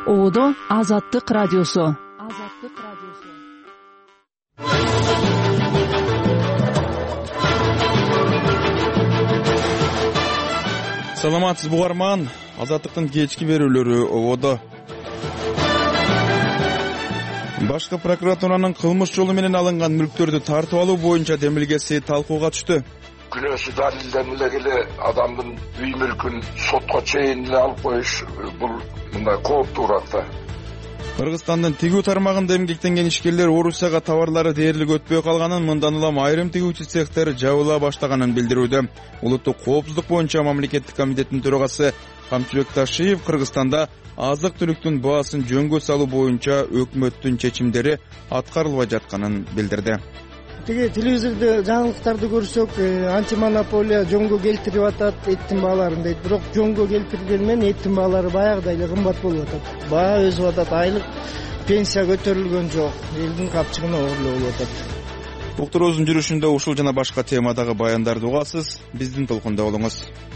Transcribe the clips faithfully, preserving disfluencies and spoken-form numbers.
Оодо Азаттык радиосу. Азаттык радиосу. Саламатсызбы угарман, Азаттыктын кечки берүүлөрү Оодо. Башкы прокуратуранын кылмыш жолу менен алынган мүлктөрдү тартып алуу боюнча демилгеси талкууга түштү. Күнөөсү далилденип эле адамдын үй мүлкүн сотко чейин эле алып коюш бул мындай кооптуу уракта. Кыргызстандын тигүү тармагында эмгектенген ишкерлер Орусияга товарлары дээрлик өтпөй калганын, мындан улам айрым тигүүчү цехтер жабыла баштаганын билдирүүдө. Улуттук коопсуздук боюнча мамлекеттик комитеттин төрагасы Камчыбек Ташиев Кыргызстанда азык-түлүктүн баасын жөнгө салуу боюнча өкмөттүн чечимдери аткарылбай жатканын билдирди. Тиги телевизордо жаңылыктарды көрсөк, антимонополия жөнгө келтирип атат эттин бааларын дейт. Бирок жөнгө келтирген менен эттин баалары баягыдай эле кымбат болуп атат. Баа өсүп атат, айлык пенсия көтөрүлгөн жок. Элдин капчыгына оорлоо болуп атат. Уктуруубуздун жүрүшүндө ушул жана башка темадагы баяндарды угасыз. Биздин толкунда болуңуз.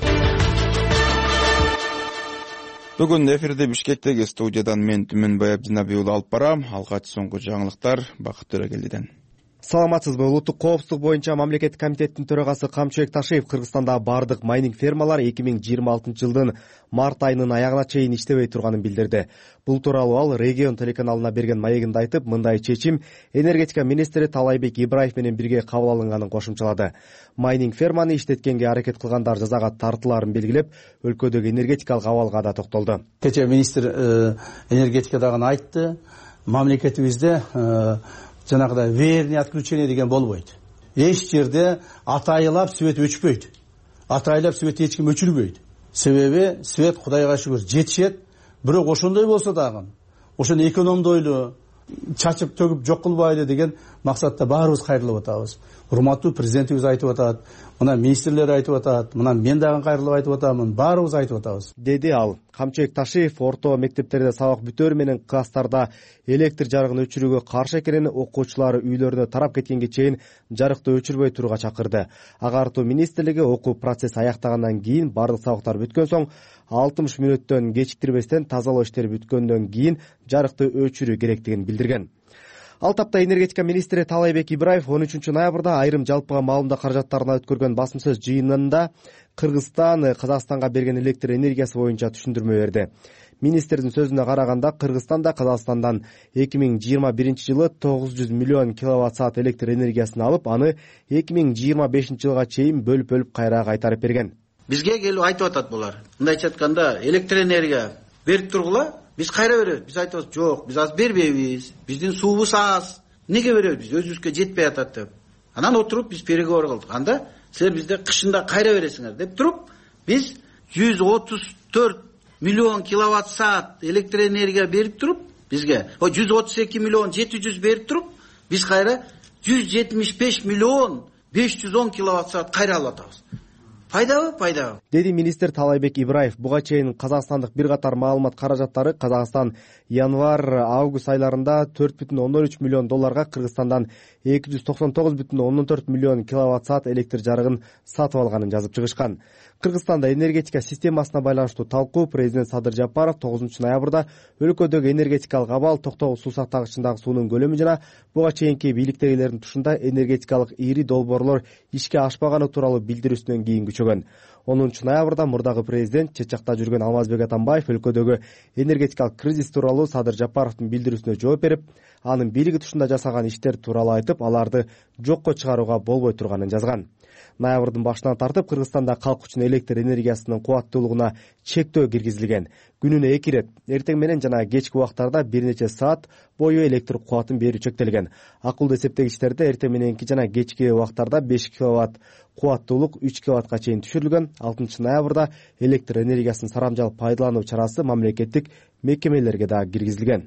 Бүгүн эфирде Бишкектеги студиядан мен Түмөнбай Абдинабий уулу алып барам. Алгач соңку жаңылыктар Бакыт Төрөгелдиден. Саламатсызбы. Улуттук коопсуздук боюнча мамлекеттик комитеттин төрагасы Камчыбек Ташиев Кыргызстанда бардык майнинг фермалар эки миң жыйырма алтынчы жылдын март айынын аягына чейин иштебей турганын билдирди. Бул тууралуу ал Регион телеканалына берген маегинде айтып, мындай чечим энергетика министри Таалайбек Ибраев менен бирге кабыл алынганын кошумчалады. Майнинг ферманы иштеткенге аракет кылгандар жазага тартылаарын белгилеп, өлкөдөгү энергетикалык абалга да токтолду. Кечээ министр энергетикадагы айтты, мамлекетибизде жанагыдай верный отключение деген болбойт. Эч жерде атайылап свет өчпөйт. Атайылап свет эч ким өчүрбөйт. Себеби свет Кудайга шүгүр жетишет. Бирок ошондой болсо дагы, ошону экономдойлу, чачып төгүп жок кылбайлы деген максатта баарыбыз кайрылып атабыз. Урматтуу президентибиз айтып атат, мына министрлер айтып атат, мына мен дагы кайрылып айтып атамын, баарыбыз айтып атабыз, деди ал. Камчыбек Ташиев орто мектептерде сабак бүтөр менен класстарда электр жарыгын өчүрүүгө каршы экенин, окуучулар үйлөрүнө тарап кеткенге чейин жарыкты өчүрбөй турууга чакырды. Агартуу министрлиги окуу процесси аяктагандан кийин, бардык сабактар бүткөн соң алтымыш мүнөттөн кечиктирбестен тазалоо иштери бүткөндөн кийин жарыкты өчүрүү керектигин билдирген. Ал тапта энергетика министри Таалайбек Ибраев он үчүнчү ноябрда айрым жалпыга маалымдоо каражаттарына өткөргөн басма сөз жыйынында Кыргызстан Казакстанга берген электр энергиясы боюнча түшүндүрмө берди. Министрдин сөзүнө караганда, Кыргызстанда Казакстандан эки миң жыйырма биринчи жылы тогуз жүз миллион киловатт саат электр энергиясын алып, аны эки миң жыйырма бешинчи жылга чейин бөлүп-бөлүп кайра кайтарып берген. Бизге келип айтып атат булар. Мындайча айтканда, электр энергия берип тургула, биз кайра беребиз. Биз айтабыз, жок, биз аз бербейбиз. Биздин суубуз аз. Неге беребиз? Биз өзүбүзгө жетпей атат деп. Анан отуруп биз переговор кылдык. Анда силер бизде кышында кайра бересиңер деп туруп, биз жүз отуз төрт миллион киловатт саат электр энергия берип туруп, бизге о жүз отуз эки миллион жети жүз берип туруп, биз кайра жүз жетимиш беш миллион беш жүз он киловатт саат кайра алып атабыз. Пайдабы, пайдабы, деди министр Таалайбек Ибраев. Буга чейин казакстандык бир катар маалымат каражаттары Казакстан январь-август айларында төрт бүтүн ондон үч миллион долларга Кыргызстандан эки жүз токсон тогуз бүтүн ондон төрт миллион киловатт саат электр жарыгын сатып алганын жазып чыгышкан. Кыргызстанда энергетика системасына байланыштуу талкуу президент Садыр Жапаров тогузунчу ноябрда өлкөдөгү энергетикалык абал, токтогул суу сактагычындагы суунун көлөмү жана буга чейинки бийликтегилердин тушунда энергетикалык ири долбоорлор ишке ашпаганы тууралуу билдирүүсүнөн кийин күчөгөн. онунчу ноябрда мурдагы президент чет жакта жүргөн Алмазбек Атамбаев өлкөдөгү энергетикалык кризис тууралуу Садыр Жапаровдун билдирүүсүнө жооп берип, анын бийлиги тушунда жасаган иштер тууралуу айтып, аларды жокко чыгарууга болбой турганын жазган. Ноябрдын башынан тартып Кыргызстанда калк үчүн электр энергиясынын кубаттуулугуна чектөө киргизилген. Күнүнө эки ирет, эртең менен жана кечки убактарда бир нече саат бою электр кубатын берүү чектелген. Акылдуу эсептегичтерде эртең мененки жана кечки убактарда беш киловатт кубаттуулук үч киловаттка чейин түшүрүлгөн. алтынчы ноябрда электр энергиясын сарамжал пайдалануу чарасы мамлекеттик мекемелерге да киргизилген.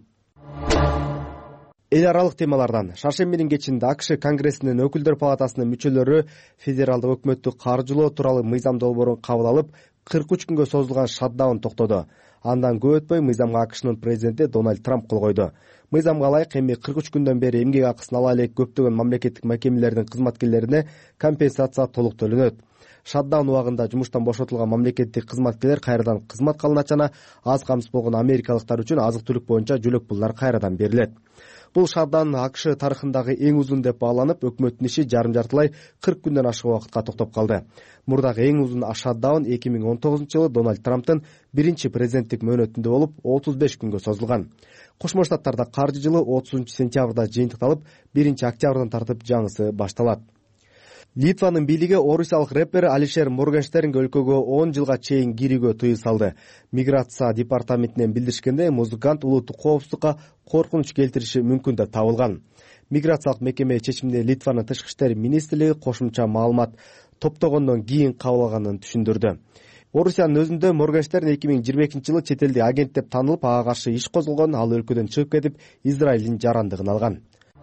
Эл аралык темалардан шаршембинин кечинде АКШ Конгрессинин өкүлдөр палатасынын мүчөлөрү федералдык өкмөттү каржылоо тууралуу мыйзам долбоорун кабыл алып, кырк үч күнгө созулган шатдаун токтоду. Андан көп өтпөй мыйзамга АКШнын президенти Дональд Трамп кол койду. Мыйзамга ылайык эми кырк үч күндөн бери эмгек акысын ала элек көптөгөн мамлекеттик мекемелердин кызматкерлерине компенсация толук төлөнөт. Шатдаун убагында жумуштан бошотулган мамлекеттик кызматкерлер кайрадан кызматка алынат жана аз камсыз болгон америкалыктар үчүн азык-түлүк боюнча жөлөк пулдар кайрадан берилет. Бул шатдаун АКШ тарыхындагы эң узун деп бааланып, өкмөттүн иши жарым-жартылай кырк күндөн ашык убакытка токтоп калды. Мурдагы эң узун шатдаун эки миң он тогузунчу жылы Дональд Трамптын биринчи президенттик мөөнөтүндө болуп, отуз беш күнгө созулган. Кошмо Штаттарда каржы жылы отузунчу сентябрда жыйынтыкталып, биринчи октябрдан тартып жаңысы башталат. Литванын бийлиги орусиялык рэпер Алишер Моргенштернге өлкөгө он жылга чейин кирүүгө тыюу салды. Миграция департаментинен билдиришкенде, музыкант улуттук коопсуздукка коркунуч келтириши мүмкүн деп табылган. Миграциялык мекеме чечимине Литванын тышкы иштер министрлиги кошумча маалымат топтогондон кийин кабыл алганын түшүндүрдү. Орусиянын өзүндө Моргенштерн эки миң жыйырма экинчи жылы чет элдик агент деп танылып, ага каршы иш козголгон, ал өлкөдөн чыгып кетип, Израилдин жарандыгын алган.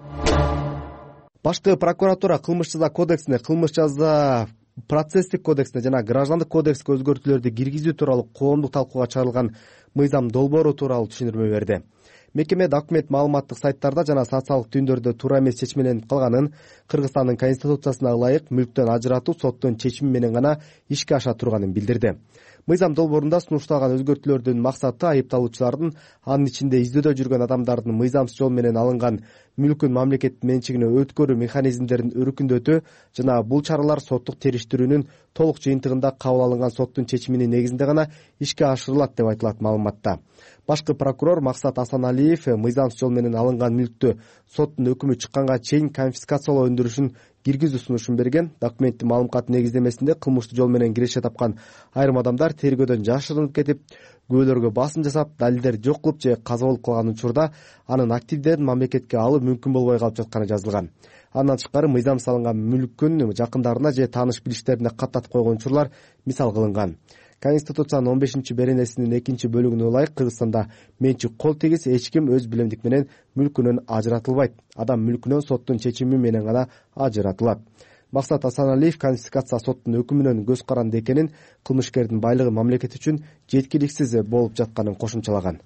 Башкы прокуратура кылмыш жаза кодексине, кылмыш жаза процесстик кодексине жана граждандык кодекске өзгөртүүлөрдү киргизүү тууралуу коомдук талкууга чыгарылган мыйзам долбоору тууралуу түшүндүрмө берди. Мекеме документ маалыматтык сайттарда жана социалдык түйүндөрдө туура эмес чечимеленип калганын, Кыргызстандын конституциясына ылайык мүлктөн ажыратуу соттун чечими менен гана ишке аша турганын билдирди. Мыйзам долбоорунда сунушталган өзгөртүүлөрдүн максаты айыпталуучулардын, анын ичинде издөөдө жүргөн адамдардын мыйзамсыз жол менен алынган мүлкүн мамлекеттин менчигине өткөрүү механизмдерин өрүкүндөтүү жана бул чаралар соттук териштирүүнүн толук жыйынтыгында кабыл алынган соттун чечиминин негизинде гана ишке ашырылат деп айтылат маалыматта. Башкы прокурор Максат Асаналиев мыйзамсыз жол менен алынган мүлктү соттун өкүмү чыкканга чейин конфискациялоо өндүрүшүн киргизүү сунушун берген. Документтин маалымат негиздемесинде кылмыштуу жол менен киреше тапкан айрым адамдар тергөөдөн жашырынып кетип, күбөлөргө басым жасап, далилдер жок кылып же каза болуп калган учурда анын активдерин мамлекетке алуу мүмкүн болбой калып жатканы жазылган. Андан тышкары мыйзам салынган мүлкүн жакындарына же тааныш билиштерине каттатып койгон учурлар мисал кылынган. Конституциянын он бешинчи беренесинин экинчи бөлүгүнө ылайык Кыргызстанда менчик кол тегиз, эч ким өз билемдик менен мүлкүнөн ажыратылбайт. Адам мүлкүнөн соттун чечими менен гана ажыратылат. Максат Асаналиев конфискация соттун өкүмүнөн көз каранды экенин, кылмышкердин байлыгы мамлекет үчүн жеткиликсиз болуп жатканын кошумчалаган.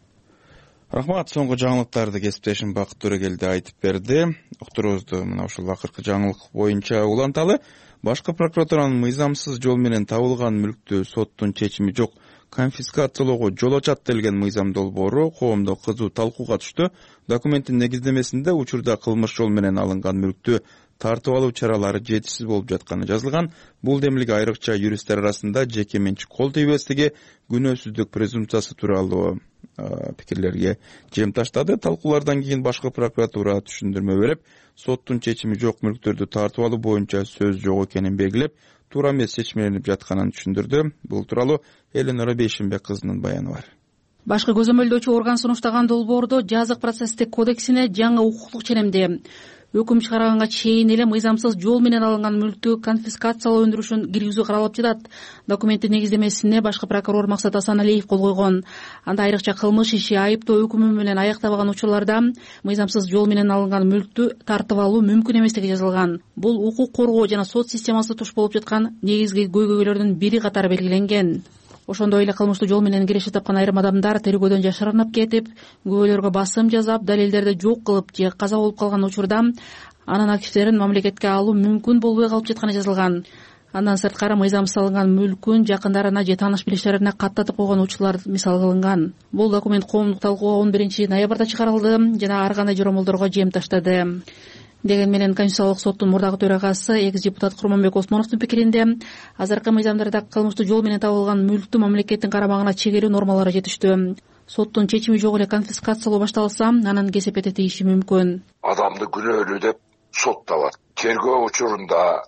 Рахмат, соңку жаңылыктарды кесиптешим Бакыт Төрөгелди айтып берди. Уктуруубузду мына ушул акыркы жаңылык боюнча уланталы. Башкы прокуратуранын мыйзамсыз жол менен табылган мүлктү соттун чечими жок конфискациялоого жол ачат делген мыйзам долбоору коомдо кызуу талкууга түштү. Документтин негиздемесинде учурда кылмыш жол менен алынган мүлктү тартып алуу чаралары жетишсиз болуп жатканы жазылган. Бул демилге айрыкча юристтер арасында жеке менчик кол тийбестиги, күнөөсүздүк презумпциясы тууралуу пикирлерге жем таштады. Талкуулардан кийин башкы прокуратура түшүндүрмө берип, соттун чечими жок мүлктөрдү тартып алуу боюнча сөз жок экенин белгилеп, туура эмес чечимеленип жатканын түшүндүрдү. Бул тууралуу Эленора Бейшенбек кызынын баяны бар. Башкы көзөмөлдөөчү орган сунуштаган долбоордо жазык процесстик кодексине жаңы укуктук ченемде өкүм чыгарганга чейин эле мыйзамсыз жол менен алынган мүлктү конфискациялоо өндүрүшүн киргизүү каралып жатат. Документтин негиздемесине башкы прокурор Максат Асаналиев кол койгон. Анда айрыкча кылмыш иши айыптоо өкүмү менен аяктабаган учурларда мыйзамсыз жол менен алынган мүлктү тартып алуу мүмкүн эместиги жазылган. Бул укук коргоо жана сот системасы туш болуп жаткан негизги көйгөйлөрдүн бири катары белгиленген. Ошондой эле кылмыштуу жол менен киреше тапкан айрым адамдар тергөөдөн жашырынып кетип, күбөлөргө басым жасап, далилдерди жок кылып же каза болуп калган учурда анын активдерин мамлекетке алуу мүмкүн болбой калып жатканы жазылган. Андан сырткары мыйзамсыз алынган мүлкүн жакындарына же тааныш билиштерине каттатып койгон учурлар мисал кылынган. Бул документ коомдук талкууга он биринчи ноябрда чыгарылды жана ар кандай жоромолдорго жем таштады. Деген менен Конституциялык соттун мурдагы төрагасы экс депутат Курманбек Осмоновдун пикиринде азыркы мыйзамдарда кылмыштуу жол менен табылган мүлктү мамлекеттин карамагына чегерүү нормалары жетиштүү. Соттун чечими жок эле конфискациялоо башталса, анын кесепети тийиши мүмкүн. Адамды күнөөлүү деп сотталат. Тергөө учурунда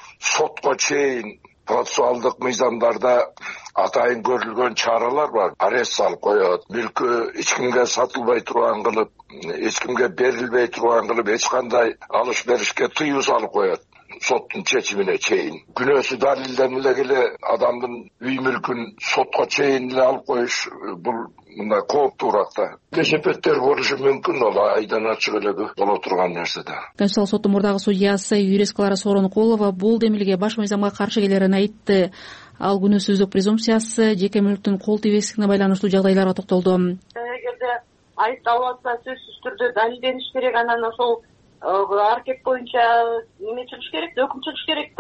сотко чейин процессуалдык мыйзамдарда атайын көрүлгөн чаралар бар. Арест салып коет, мүлкү эч кимге сатылбай турган кылып, эч кимге берилбей турган кылып, эч кандай алыш беришке тыюу салып коет. Соттун чечимине чейин. Күнөөсү далилдениле эле адамдын үй мүлкүн сотко чейин эле алып коюш бул мындай кооптуураак да. Кесепеттер болушу мүмкүн, ол айдан ачык эле боло турган нерсе да. Конституциялык соттун мурдагы судьясы юрист Клара Сооронкулова бул демилге баш мыйзамга каршы келерин айтты. Ал күнөөсүздүк презумпциясы жеке мүлктүн кол тийбестигине байланыштуу жагдайларга токтолду. Эгерде айыпталып атса сөзсүз түрдө далилдениш керек, анан ошол аракет боюнча неме чыгыш керек, өкүм чыгыш керек да.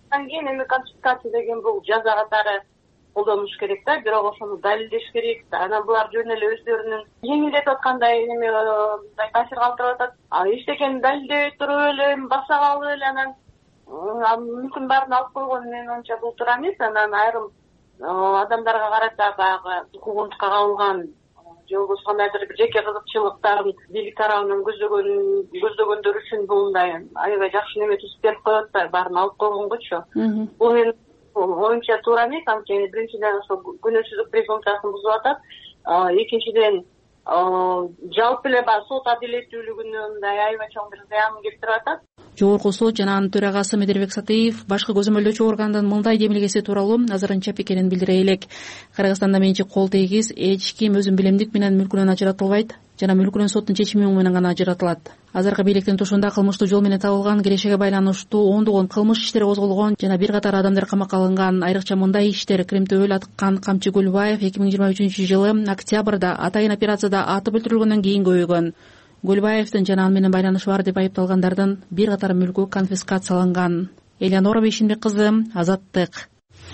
андан кийин эми конфискация деген бул жаза катары колдонуш керек да, бирок ошону далилдеш керек. Анан булар жөн эле өздөрүнүн жеңилдетип аткандай эме мындай таасир калтырып атат. А эчтекени далилдебей туруп эле баса калып эле анан мүмкүн баарын алып койгон, менин оюмча бул туура эмес. Анан айрым адамдарга карата баягы укугунтукка кабылган же болбосо кандайдыр бир жеке кызыкчылыктарын бийлик тарабынан көздөгөн көздөгөндөр үчүн бул мындай аябай жакшы неме түзүп берип коет да, баарын алып койгонгочу. Бул менин оюмча туура эмес. Анткени биринчиден ошо күнөөсүзлүк презумпциясын бузуп атат. Экинчиден жалпы эле баягы сот адилеттүүлүгүнө мындай аябай чоң бир зыянын келтирип атат. Жогорку сот жана анын төрагасы Медербек Сатыев башкы көзөмөлдөөчү органдын мындай демилгеси тууралуу азырынча пикирин билдире элек. Кыргызстанда менчик кол тегиз эч ким өзүн билемдик менен мүлкүнөн ажыратылбайт жана мүлкүнөн соттун чечими менен гана ажыратылат. Азыркы бийликтин тушунда кылмыштуу жол менен табылган кирешеге байланыштуу ондогон кылмыш иштери козголгон жана бир катар адамдар камакка алынган. Айрыкча мындай иштер Крим төбөл аткан Камчы Гүлбаев эки миң жыйырма үчүнчү жылы октябрда атайын операцияда атып өлтүрүлгөндөн кийин көбөйгөн. Гүлбаевдин жана аны менен байланышы бар деп айыпталгандардын бир катар мүлкү конфискацияланган. Элеонора Бейшенбек кызы, Азаттык.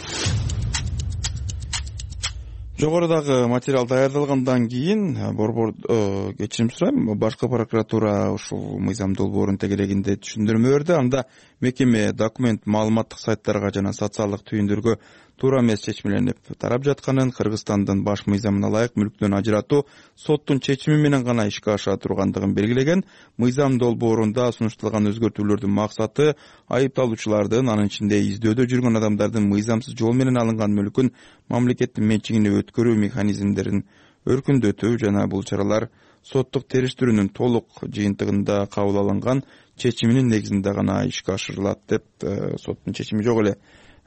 Жогорудагы материал даярдалгандан кийин борбор кечирим сурайм, башкы прокуратура ушул мыйзам долбоорун тегерегинде түшүндүрмө берди. Анда мекеме документ маалыматтык сайттарга жана социалдык түйүндөргө туура эмес чечмеленип тарап жатканын, Кыргызстандын баш мыйзамына ылайык мүлктөн ажыратуу соттун чечими менен гана ишке аша тургандыгын белгилеген. Мыйзам долбоорунда сунушталган өзгөртүүлөрдүн максаты айыпталуучулардын, анын ичинде издөөдө жүргөн адамдардын мыйзамсыз жол менен алынган мүлкүн мамлекеттин менчигине өткөрүү механизмдерин өркүндөтүү жана бул чаралар соттук териштирүүнүн толук жыйынтыгында кабыл алынган чечиминин негизинде гана ишке ашырылат деп соттун чечими жок эле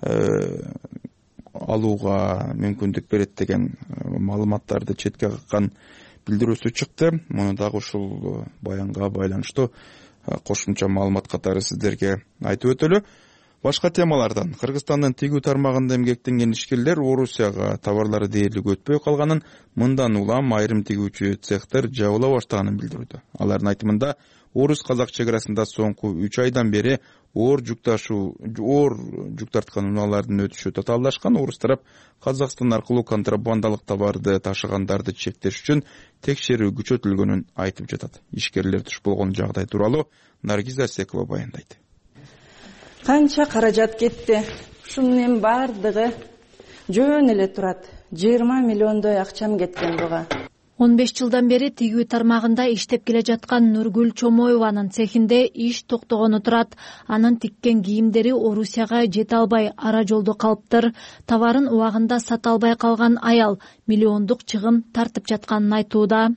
алууга мүмкүндүк берет деген маалыматтарды четке каккан билдирүүсү чыкты. Муну дагы ушул баянга байланыштуу кошумча маалымат катары сиздерге айтып өтөлү. Башка темалардан Кыргызстандын тигүү тармагында эмгектенген ишкерлер Орусияга товарлары дээрлик өтпөй калганын, мындан улам айрым тигүүчү цехтер жабыла баштаганын билдирүүдө. Алардын айтымында Орус-казак чек арасында соңку үч айдан бери оор жүк ташуу, оор жүк тарткан унаалардын өтүшү татаалдашкан. Орус тарап Казакстан аркылуу контрабандалык товарды ташыгандарды чектеш үчүн текшерүү күчөтүлгөнүн айтып жатат. Ишкерлер туш болгон жагдай тууралуу Наргиз Арсекова баяндайт. Канча каражат кетти. Ушунун баардыгы жөн эле турат. жыйырма миллиондой акчам кеткен буга. он беш жылдан бери тигүү тармагында иштеп келе жаткан Нургүл Чомоеванын цехинде иш токтогону турат. Анын тиккен кийимдери Орусияга жете албай ара жолдо калыптыр. Товарын убагында сата албай калган аял миллиондук чыгым тартып жатканын айтууда.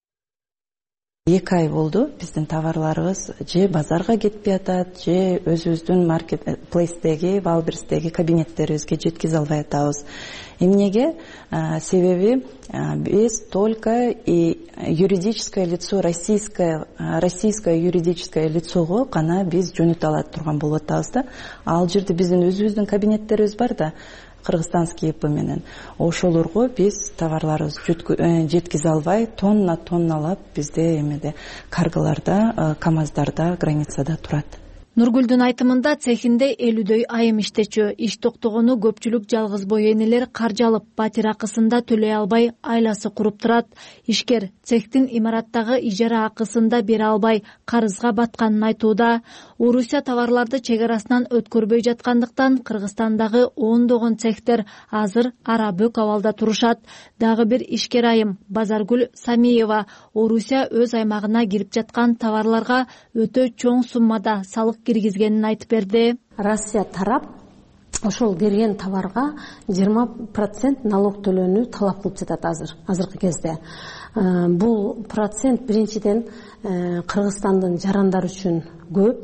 эки ай болду биздин товарларыбыз же базарга кетпей атат, же өзүбүздүн маркетплейстеги, Валберстеги кабинеттерибизге жеткизе албай атабыз. Эмнеге? Себеби биз только и юридическое лицо, российское российское юридическое лицого гана биз жөнөтө ала турган болуп атабыз да. Ал жерде биздин өзүбүздүн кабинеттерибиз бар да, Кыргызстанский ИП менен. Ошолорго биз товарларыбызды жеткизе албай, тонна тонналап бизде эмеде карголарда, КАМАЗдарда, границада турат. Нургүлдүн айтымында цехинде элүүдөй айым иштечү. Иш токтогону көпчүлүк жалгыз бой энелер каржы алып, батир акысында төлөй албай айласы куруп турат. Ишкер цехтин имараттагы ижара акысында бере албай карызга батканын айтууда. Орусия товарларды чек арасынан өткөрбөй жаткандыктан Кыргызстандагы ондогон цехтер азыр ара бөк абалда турушат. Дагы бир ишкер айым Базаргүл Самиева Орусия өз аймагына кирип жаткан товарларга өтө чоң суммада салык киргизгенин айтып берди. Россия тарап ошол берген товарга жыйырма процент налог төлөөнү талап кылып жатат азыр, азыркы кезде. Бул процент биринчиден Кыргызстандын жарандар үчүн көп.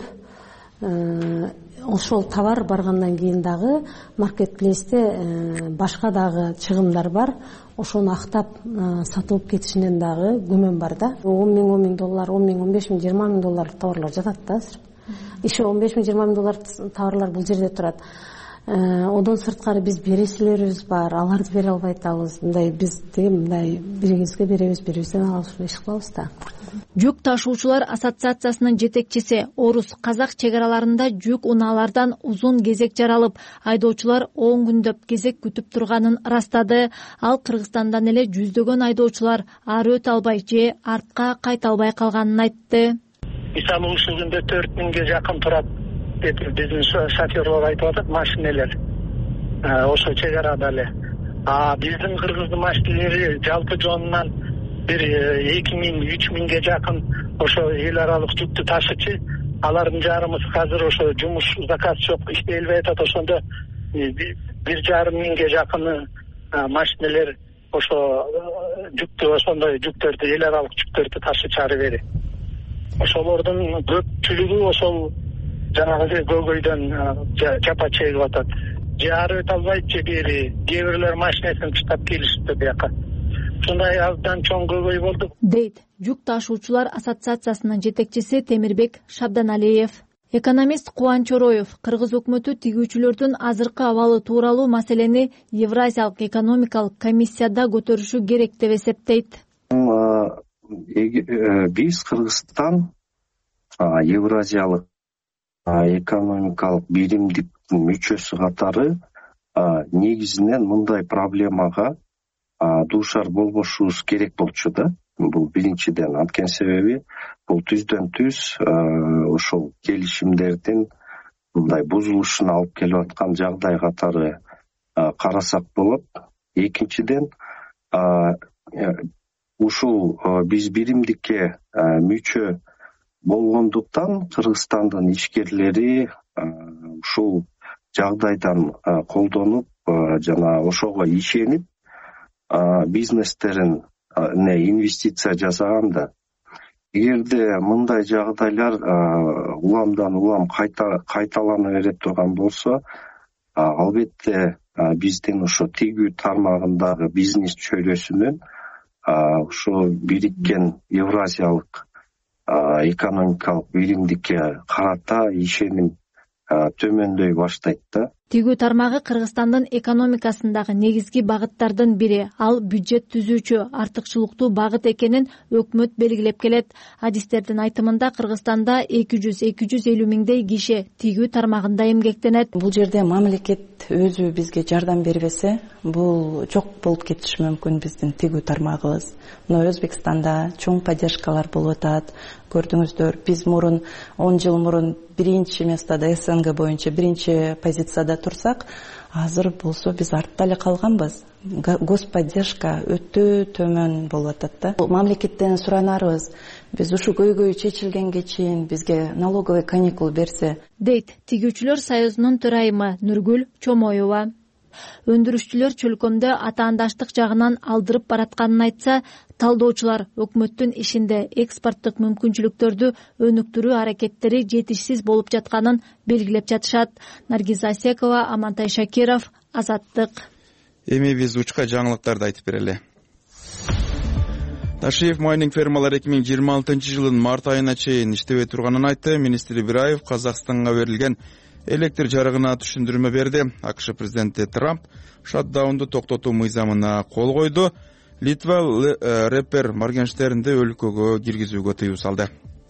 Ошол товар баргандан кийин дагы маркетплейсте башка дагы чыгымдар бар. Ошону актап сатылып кетишинен дагы күмөн бар да. он миң он миң доллар, он миң он беш миң жыйырма миң долларлык товарлар жатат да азыр. Иши он беш миң жыйырма миң доллар товарлар бул жерде турат. Одан сырткары биз берүүчүлөрүбүз бар, аларды бере албай атабыз. Мындай биз тиги мындай бирибизге беребиз, бирибизден алабыз, иш кылабыз да. Жүк ташуучулар ассоциациясынын жетекчиси Орус казак чек араларында жүк унаалардан узун кезек жаралып, айдоочулар он күндөп кезек күтүп турганын ырастады. Ал Кыргызстандан эле жүздөгөн айдоочулар ары өтө албай же артка кайта албай калганын айтты. Мисалы ушул күндө төрт миңге жакын турат деп биздин шоферлор айтып атат, машинелер. Ошо чек арада эле. А биздин кыргыздын машинелери жалпы жонунан бир эки миң үч миңге жакын ошо эл аралык жүктү ташычы. Алардын жарымы азыр ошо жумуш заказ жок, иштей албай атат. Ошондо бир жарым миңге жакын машинелер ошо жүктү, ошондой жүктөрдү, эл аралык жүктөрдү ташычы ары бери. Ошолордун көпчүлүгү ошол жанагы көйгөйдөн жапа чегип атат. Же ары өтө албайт, же бери кээ бирлер машинесин таштап келишти бияка. Ушундай абдан чоң көйгөй болду, дейт жүк ташуучулар ассоциациясынын жетекчиси Темирбек Шабданалиев. Экономист Кубанч Ороев кыргыз өкмөтү тигүүчүлөрдүн азыркы абалы тууралуу маселени Евразиялык экономикалык комиссияда көтөрүшү керек деп эсептейт. Биз Кыргызстан Евразиялык экономикалык биримдиктин мүчөсү катары негизинен мындай проблемага дуушар болбошубуз керек болчу да. Бул биринчиден, анткени себеби бул түздөн түз ошол келишимдердин мындай бузулушуна алып келип аткан жагдай катары карасак болот. Экинчиден, ушул биз биримдикке мүчө болгондуктан Кыргызстандын ишкерлери ушул жагдайдан колдонуп жана ошого ишенип бизнестерин не инвестиция жасаганда, эгерде мындай жагдайлар уламдан улам кайталана бере турган болсо, албетте биздин ошо тигүү тармагындагы бизнес чөйрөсүнүн ошо бириккен Евразиялык экономикалык биримдикке карата ишеним төмөндөй баштайт да. Тигүү тармагы Кыргызстандын экономикасындагы негизги багыттардын бири. Ал бюджет түзүүчү артыкчылыктуу багыт экенин өкмөт белгилеп келет. Адистердин айтымында Кыргызстанда эки жүз эки жүз элүү миңдей киши тигүү тармагында эмгектенет. Бул жерде мамлекет өзү бизге жардам бербесе, бул жок болуп кетиши мүмкүн биздин тигүү тармагыбыз. Мына Өзбекстанда чоң поддержкалар болуп атат. Көрдүңүздөр, биз мурун он жыл мурун биринчи местада СНГ боюнча биринчи позицияда турсак, азыр болсо биз артта эле калганбыз. Господдержка өтө төмөн болуп атат да. Мамлекеттен суранарыбыз, биз ушу көйгөй чечилгенге чейин бизге налоговый каникул берсе, дейт тигүүчүлөр союзунун төрайымы Нургүл Чомоева. Өндүрүшчүлөр чөлкөмдө атаандаштык жагынан алдырып баратканын айтса, талдоочулар өкмөттүн ишинде экспорттук мүмкүнчүлүктөрдү өнүктүрүү аракеттери жетишсиз болуп жатканын белгилеп жатышат. Наргиз Асекова, Амантай Шакиров, Азаттык. Эми биз учка жаңылыктарды айтып берели. Ташиев майнинг фермалар эки миң жыйырма алтынчы жылдын март айына чейин иштебей турганын айтты. Министр Ибраев Казакстанга берилген электр жарыгына түшүндүрмө берди. АКШ президенти Трамп шатдаунду токтотуу мыйзамына кол койду. Литва рэпер Моргенштернди өлкөгө киргизүүгө тыюу салды.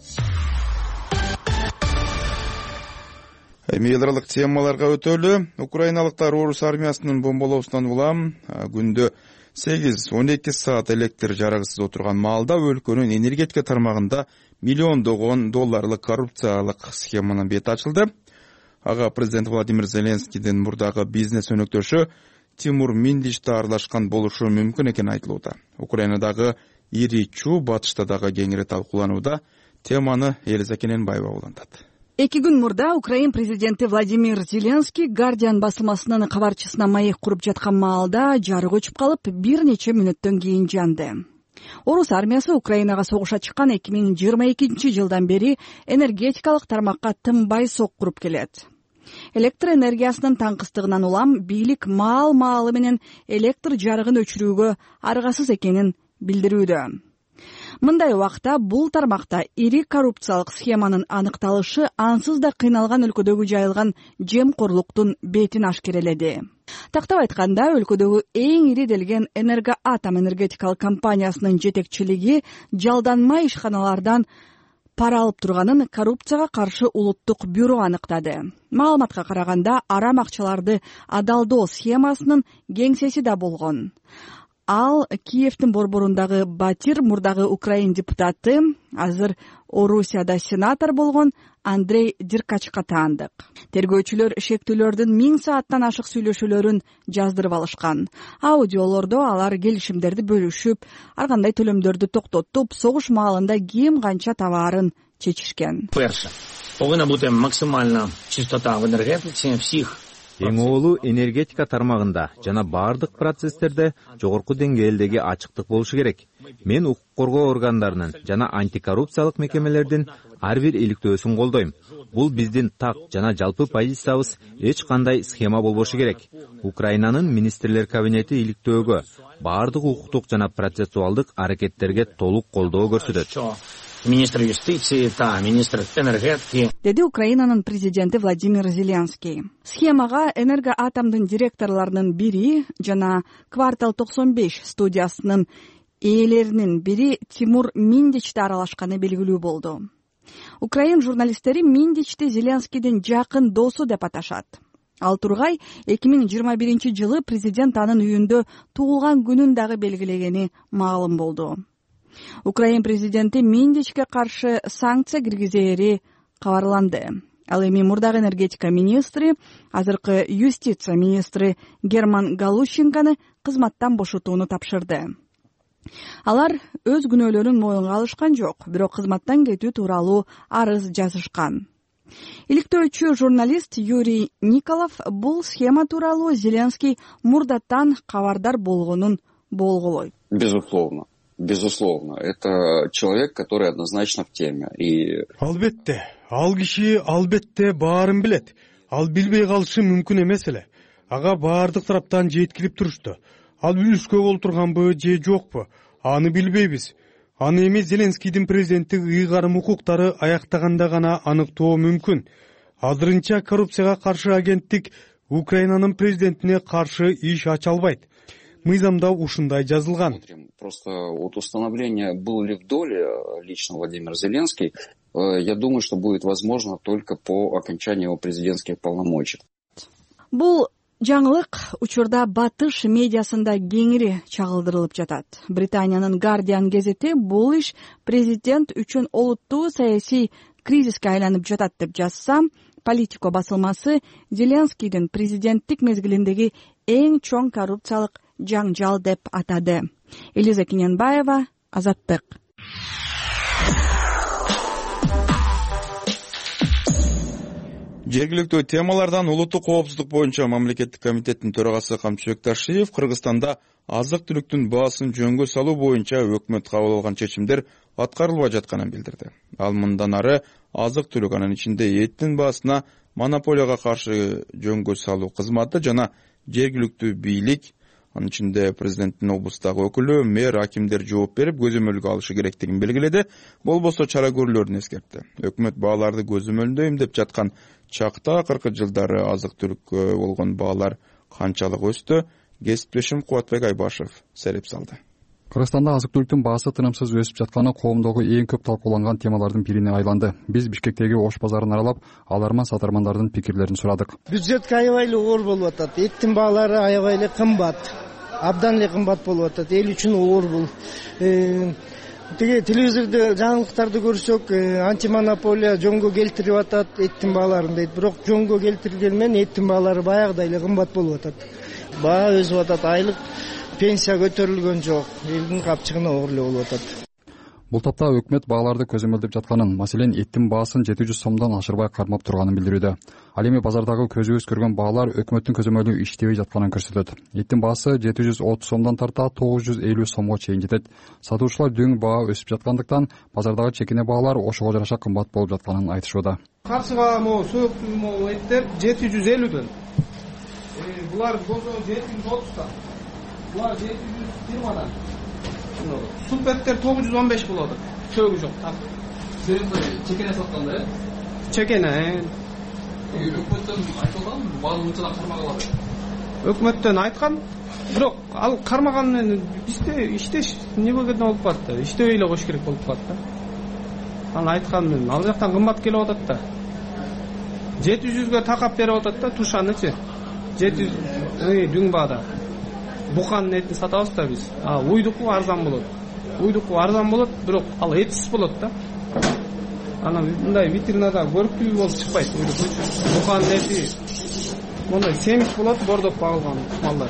Эми эл аралык темаларга өтөлү. Украиналыктар орус армиясынын бомболоосунан улам күндө сегиз он эки саат электр жарыгысыз отурган маалда өлкөнүн энергетика тармагында миллиондогон долларлык коррупциялык схеманын бети ачылды. Ага президент Владимир Зеленскийдин мурдагы бизнес өнөктөшү Тимур Миндичте аралашкан болушу мүмкүн экени айтылууда. Украинадагы ири чуу батышта дагы кеңири талкууланууда. Теманы Элиза Кененбаева улантат. Эки күн мурда Украин президенти Владимир Зеленский Guardian басылмасынын кабарчысына маек куруп жаткан маалда жарык өчүп калып, бир нече мүнөттөн кийин жанды. Орус армиясы Украинага согушка чыккан эки миң жыйырма экинчи жылдан бери энергетикалык тармакка тынбай сок куруп келет. Электр энергиясынын таңкыстыгынан улам бийлик маал-маалы менен электр жарыгын өчүрүүгө аргасыз экенин билдирүүдө. мындай убакта бул тармакта ири коррупциялык схеманын аныкталышы ансыз да кыйналган өлкөдөгү жайылган жемкорлуктун бетин ашкереледи. Тактап айтканда, өлкөдөгү эң ири делген Энергоатом энергетикалык компаниясынын жетекчилиги жалданма ишканалардан пара алып турганын коррупцияга каршы улуттук бюро аныктады. Маалыматка караганда, арам акчаларды адалдоо схемасынын кеңсеси да болгон. Ал Киевдин борборундагы Батир, мурдагы Украин депутаты, азыр Орусияда сенатор болгон Андрей Деркачка таандык. Тергөөчүлөр шектүүлөрдүн миң сааттан ашык сүйлөшүүлөрүн жаздырып алышкан. Аудиолордо алар келишимдерди бөлүшүп, ар кандай төлөмдөрдү токтотуп, согуш маалында ким канча табаарын чечишкен. Перше, повинна бути максимальна чистота в энергетике всех. Эң оолу энергетика тармагында жана баардык процесстерде жогорку деңгээлдеги ачыктык болушу керек. Мен укук коргоо органдарынын жана антикоррупциялык мекемелердин ар бир иликтөөсүн колдойм. Бул биздин так жана жалпы позициябыз, эч кандай схема болбошу керек. Украинанын министрлер кабинети иликтөөгө, баардык укуктук жана процессуалдык аракеттерге толук колдоо көрсөтөт. Министр юстиции, та министр энергетики, деди Украинанын президенти Владимир Зеленский. Схемага Энергоатомдун директорлорунун бири жана Квартал токсон беш студиясынын ээлеринин бири Тимур Миндичти аралашканы белгилүү болду. Украин журналисттери Миндичти Зеленскийдин жакын досу деп аташат. Ал тургай эки миң жыйырма биринчи жылы президент анын үйүндө туулган күнүн дагы белгилегени маалым болду. Украин президенти Миндичке каршы санкция киргизери кабарланды. Ал эми мурдагы энергетика министри, азыркы юстиция министри Герман Галущенканы кызматтан бошотууну тапшырды. Алар өз күнөөлөрүн моюнга алышкан жок, бирок кызматтан кетүү тууралуу арыз жазышкан. Иликтөөчү журналист Юрий Николов бул схема тууралуу Зеленский мурдатан кабардар болгонун болголойт. Безусловно. Безусловно, это человек, который однозначно в теме. И албетте, ал киши албетте баарын билет. Ал билбей калышы мүмкүн эмес эле. Ага баардык тараптан жеткирип турушту. Ал билүүскө болуп турганбы же жокпу? Аны билбейбиз. Аны эми Зеленскийдин президенттик ыйгарым укуктары аяктаганда гана аныктоо мүмкүн. Азырынча коррупцияга каршы агенттик Украинанын президентине каршы иш ача албайт. Мыйзамда ушундай жазылган. Просто от установления, был ли в доле лично Владимир Зеленский, я думаю, что будет возможно только по окончании его президентских полномочий. Бул жаңылык учурда батыш медиасында кеңири чагылдырылып жатат. Британиянын Guardian гезити бул иш президент үчүн олуттуу саясий кризиске айланып жатат деп жазса, Политико басылмасы Зеленскийдин президенттик мезгилиндеги эң чоң коррупциялык жаңжал деп атады. Элиза Киненбаева, Азаттык. Жергиликтүү темалардан улуттук коопсуздук боюнча мамлекеттик комитеттин төрагасы Камчыбек Ташиев Кыргызстанда азык-түлүктүн баасын жөнгө салуу боюнча өкмөт кабыл алган чечимдер аткарылбай жатканын билдирди. Ал мындан ары азык-түлүк, анын ичинде эттин баасына монополияга каршы жөнгө салуу кызматы жана жергиликтүү бийлик, анын ичинде президенттин облустагы өкүлү, мэр, акимдер жооп берип көзөмөлгө алышы керектигин белгиледи. Болбосо чара көрүлөрүн эскертти. Өкмөт бааларды көзөмөлдөйм деп жаткан чакта акыркы жылдары азык-түлүккө болгон баалар канчалык өстү? Кесиптешим Кубатбек Айбашев сереп салды. Кыргызстанда азык-түлүктүн баасы тынымсыз өсүп жатканы коомдогу эң көп талкууланган темалардын бирине айланды. Биз Бишкектеги Ош базарын аралап, аларман-сатармандардын пикирлерин сурадык. Бюджетке аябай эле оор болуп атат. Эттин баалары аябай эле кымбат. Абдан эле кымбат болуп атат. Эл үчүн оор бул. Тиги телевизордо жаңылыктарды көрсөк, антимонополия жөнгө келтирип атат эттин бааларын дейт. Бирок жөнгө келтирилгени менен эттин баалары баягыдай эле кымбат болуп атат. Баа өсүп атат, айлык пенсия көтөрүлгөн жок. Элдин капчыгына оор эле болуп атат. Бул тапта өкмөт бааларды көзөмөлдөп жатканын, маселен эттин баасын жети жүз сомдон ашырбай кармап турганын билдирүүдө. Ал эми базардагы көзүбүз көргөн баалар өкмөттүн көзөмөлү иштебей жатканын көрсөтөт. Эттин баасы жети жүз отуз сомдон тарта тогуз жүз элүү сомго чейин жетет. Сатуучулар дөң баа өсүп жаткандыктан базардагы чекине баалар ошого жараша кымбат болуп жатканын айтышууда. Каршы баа могу суук могу эттер жети жүз элүүдөн. Булар болсо жети жүз отуздан. Булар жети жүз жыйырмадан. супер эттер тогуз жүз он беш болот атат. Чөгү жок. чекене сатканда э? Чекене. Өкмөттөн айтылган баары унчадан кармак алат. Өкмөттөн айткан, бирок ал кармаган менен бизде иштеш невыгодно болуп калат да. Иштебей эле коюш керек болуп калат да. Ал айткан менен ал жактан кымбат келип атат да. жети жүзгө такап берип атат да тушанычы. жети жүз дүң баада. Буканын этин сатабыз да биз. А уйдуку арзан болот. Уйдуку арзан болот, бирок ал этсиз болот да. Анан мындай витринада көрүктүү болуп чыкпайт уйдуку. Буканын эти мындай семиз болот, бордоп багылган малдар.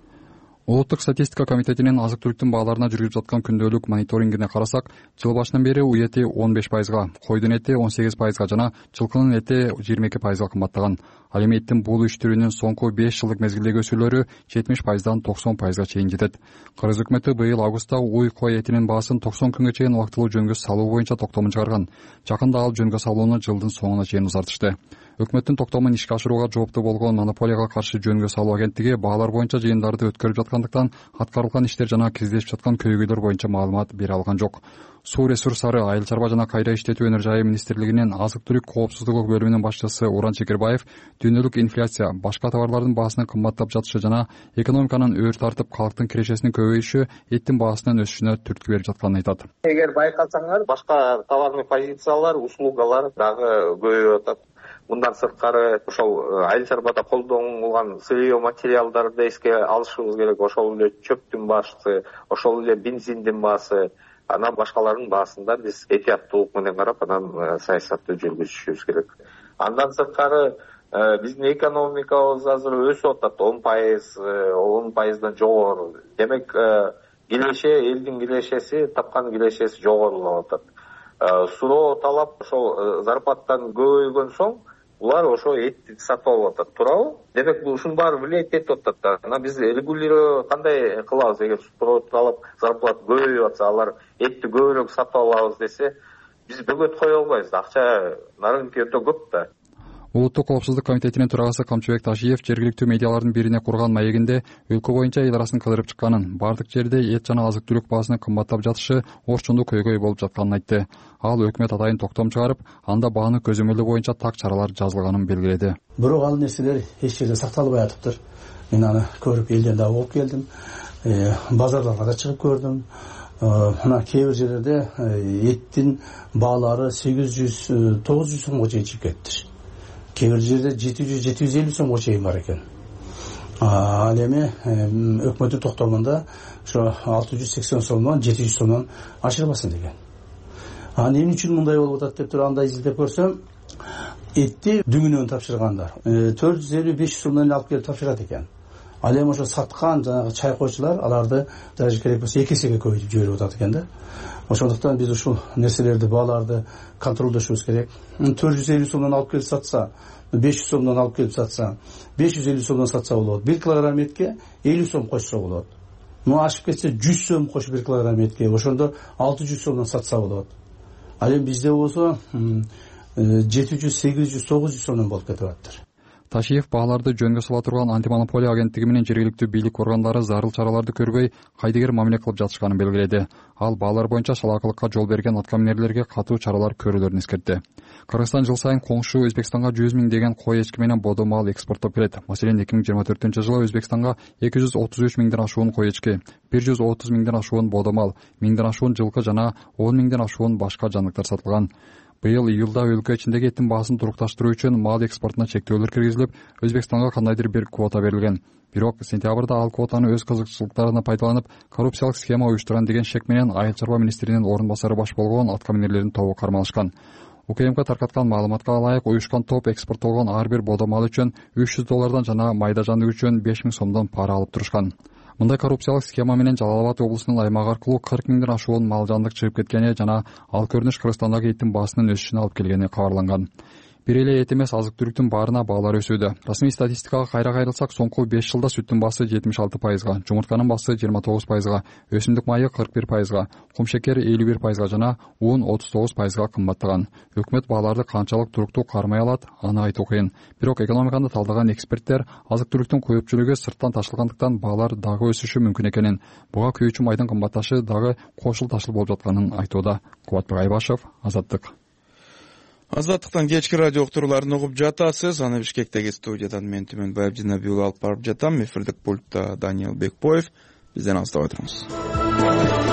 Улуттук статистика комитетинин азык-түлүктүн бааларына жүргүзүп жаткан күндөлүк мониторингине карасак, жыл башынан бери уй эти он беш пайызга, койдун эти он сегиз пайызга жана жылкынын эти жыйырма эки пайызга кымбаттаган. Ал эми эттин бул үч түрүнүн соңку беш жылдык мезгилдеги өсүүлөрү жетимиш пайыздан токсон пайызга чейин жетет. Кыргыз өкмөтү быйыл августта уй кой этинин баасын токсон күнгө чейин убактылуу жөнгө салуу боюнча токтомун чыгарган. Жакында ал жөнгө салууну жылдын соңуна чейин узартышты. Өкмөттүн токтомун ишке ашырууга жооптуу болгон монополияга каршы жөнгө салуу агенттиги баалар боюнча жыйындарды өткөрүп жаткандыктан аткарылган иштер жана киргизилип жаткан көйгөйлөр боюнча маалымат бере алган жок. Суу ресурстары, айыл чарба жана кайра иштетүү өнөр жайы министрлигинин азык-түлүк коопсуздугу бөлүмүнүн башчысы Уран Чекербаев дүйнөлүк инфляция, башка товарлардын баасынын кымбаттап жатышы жана экономиканын өөр тартып калктын кирешесинин көбөйүшү эттин баасынын өсүшүнө түрткү берип жатканын айтат. Эгер байкасаңар, башка товарный позициялар, услугалар дагы көбөйүп атат. Мындан сырткары ошол айыл чарбада колдонулган сырье материалдарды эске алышыбыз керек. Ошол эле чөптүн баасы, ошол эле бензиндин баасы, анан башкалардын баасында биз этияттуулук менен карап, анан саясатты жүргүзүшүбүз керек. Андан сырткары биздин экономикабыз азыр өсүп атат, он пайыз, он пайыздан жогору. Демек, киреше, элдин кирешеси, тапкан кирешеси жогорулап атат. Суроо талап ошол зарплаттан көбөйгөн соң улар ошо этти сатып алып атат, туурабы? Демек, бул ушунун баары влиять этип атат да. Анан биз регулировать кандай кылабыз? Эгер суроо талап зарплата көбөйүп атса, алар этти көбүрөөк сатып алабыз десе, биз бөгөт кое албайбыз. Акча на рынке өтө көп да. Улуттук коопсуздук комитетинин төрагасы Камчыбек Ташиев жергиликтүү медиалардын бирине курган маегинде өлкө боюнча эл арасын кыдырып чыкканын, бардык жерде эт жана азык-түлүк баасынын кымбаттап жатышы орчундуу көйгөй болуп жатканын айтты. Ал өкмөт атайын токтом чыгарып, анда бааны көзөмөлдөө боюнча так чаралар жазылганын белгиледи. Бирок ал нерселер эч жерде сакталбай атыптыр. Мен аны көрүп элден да болуп келдим. Базарларга да чыгып көрдүм. Мына кээ бир жерлерде эттин баалары сегиз жүз тогуз жүз сомго чейин чыгып кетти. Кээ бир жерде жети жүз жети жүз элүү сомго чейин бар экен. Ал эми өкмөттүн токтомунда ошо алты жүз сексен сомдон жети жүз сомдон ашырбасын деген. А эмне үчүн мындай болуп атат деп туруп андай изилдеп көрсөм, этти дүңүнөн тапшыргандар төрт жүз элүү беш жүз сомдон алып келип тапшырат экен. Ал эми ошо саткан жанагы чай койчулар аларды даже керек болсо эки эсеге көбөйтүп жиберип атат экен да. Ошондуктан биз ушул нерселерди, бааларды контролдошубуз керек. төрт жүз элүү сомдон алып келип сатса, беш жүз сомдон алып келип сатса, беш жүз элүү сомдон сатса болот. бир килограмм этке элүү сом кошсо болот. Ну ашып кетсе жүз сом кошуп бир килограмм этке, ошондо алты жүз сомдон сатса болот. Ал эми бизде болсо жети жүз, сегиз жүз, тогуз жүз сомдон болуп кетип атыптыр. Ташиев бааларды жөнгө сала турган антимонополия агенттиги менен жергиликтүү бийлик органдары зарыл чараларды көрбөй, кайдыгер мамиле кылып жатышканын белгиледи. Ал баалар боюнча шалаакылыкка жол берген аткаминерлерге катуу чаралар көрүүлөрүн эскертти. Кыргызстан жыл сайын коңшу Өзбекстанга жүз миң деген кой эчки менен бодо мал экспорттоп келет. Маселен, эки миң жыйырма төртүнчү жылы Өзбекстанга эки жүз отуз үч миңден ашуун кой эчки, бир жүз отуз миңден ашуун бодо мал, миңден ашуун жылкы жана он миңден ашуун башка жандыктар сатылган. Быйыл июлда өлкө ичиндеги эттин баасын турукташтыруу үчүн мал экспортуна чектөөлөр киргизилип, Өзбекстанга кандайдыр бир квота берилген. Бирок сентябрда ал квотаны өз кызыкчылыктарына пайдаланып, коррупциялык схема уюштурган деген шек менен айыл чарба министринин орун басары баш болгон аткаминерлердин тобу кармалышкан. УКМК таркаткан маалыматка ылайык, уюшкан топ экспорттолгон ар бир бодо мал үчүн үч жүз доллардан жана майда жандык үчүн беш миң сомдон пара алып турушкан. Мындай коррупциялык схема менен Жалал Абад облусунун аймагы аркылуу кырк миңден ашуун мал жандык чыгып кеткени жана ал көрүнүш Кыргызстандагы эттин баасынын өсүшүнө алып келгени кабарланган. бир эле эт эмес азык түлүктүн баарына баалар өсүүдө. Расмий статистикага кайра кайрылсак, соңку беш жылда сүттүн баасы жетимиш алты пайызга, жумуртканын баасы жыйырма тогуз пайызга, өсүмдүк майы кырк бир пайызга, кумшекер элүү бир пайызга жана un отуз тогуз пайызга кымбаттаган. Өкмөт бааларды канчалык туруктуу кармай алат, аны айтуу кыйын. Бирок экономиканы талдаган эксперттер азык түлүктүн көпчүлүгү сырттан ташылгандыктан баалар дагы өсүшү мүмкүн экенин, буга күйүүчү майдын кымбатташы дагы кошул ташыл болуп жатканын айтууда. Кубатбек Айбашев, Азаттык. Азаттыктан кечки радио уктурууларын угуп жатасыз. Аны Бишкектеги студиядан мен Түмөн Байбжанабек алып барып жатам. Эфирдик пультта Даниил Бекбоев. Бизден алыстабай туруңуз.